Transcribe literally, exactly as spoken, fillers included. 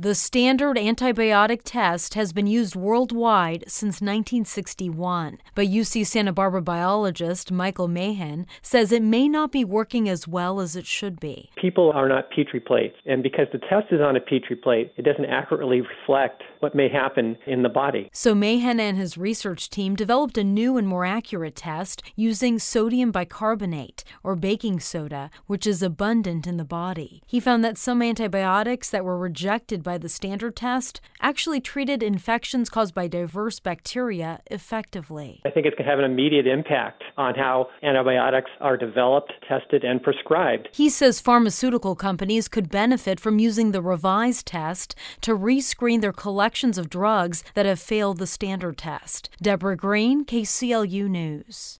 The standard antibiotic test has been used worldwide since nineteen sixty-one, but U C Santa Barbara biologist Michael Mahan says it may not be working as well as it should be. People are not Petri plates, and because the test is on a Petri plate, it doesn't accurately reflect what may happen in the body. So Mahan and his research team developed a new and more accurate test using sodium bicarbonate, or baking soda, which is abundant in the body. He found that some antibiotics that were rejected by the standard test actually treated infections caused by diverse bacteria effectively. I think it can have an immediate impact on how antibiotics are developed, tested, and prescribed. He says pharmaceutical companies could benefit from using the revised test to rescreen their collections of drugs that have failed the standard test. Deborah Green, K C L U News.